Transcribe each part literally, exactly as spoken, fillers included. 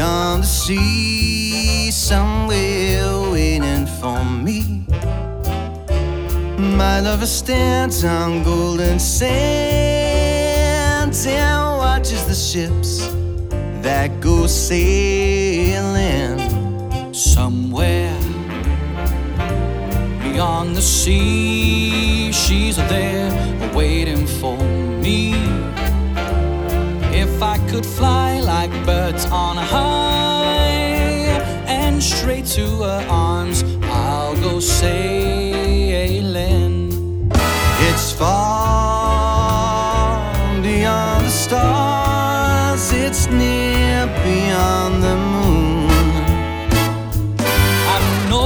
beyond the sea, somewhere waiting for me. My lover stands on golden sands and watches the ships that go sailing. Somewhere beyond the sea, she's there waiting for me. If I could fly like birds on high and straight to her arms, I'll go sailing. It's far beyond the stars, it's near beyond the moon. I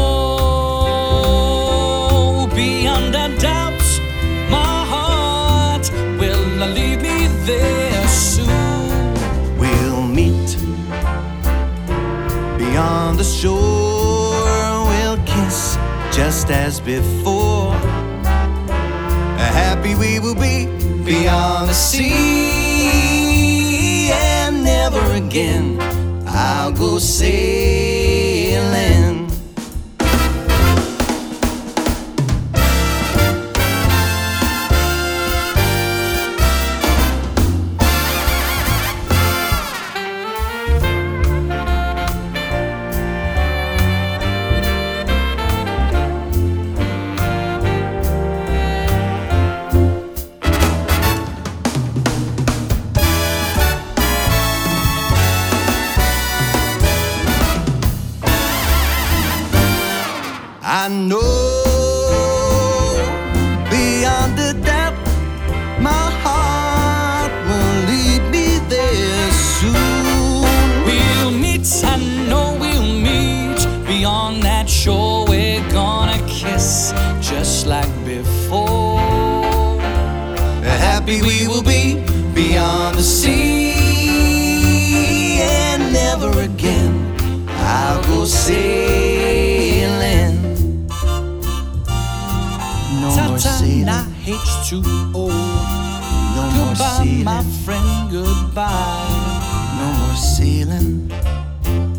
know beyond a doubt my heart will lead me there soon. We'll meet beyond the shore, we'll kiss just as before. Happy we will be beyond the sea, and never again I'll go sailing. I know beyond a doubt my heart will lead me there soon. We'll meet, I know we'll meet beyond that shore. We're gonna kiss just like before. Happy we will be beyond the sea, and never again I'll go sailing. No more sailing. H two O. No more Goodbye, sailing. my friend, goodbye. No more sailing.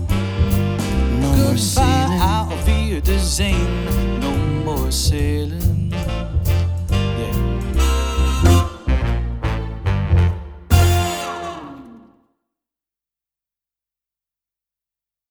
No more Goodbye, sailing. Auf Wiedersehen. No more sailing.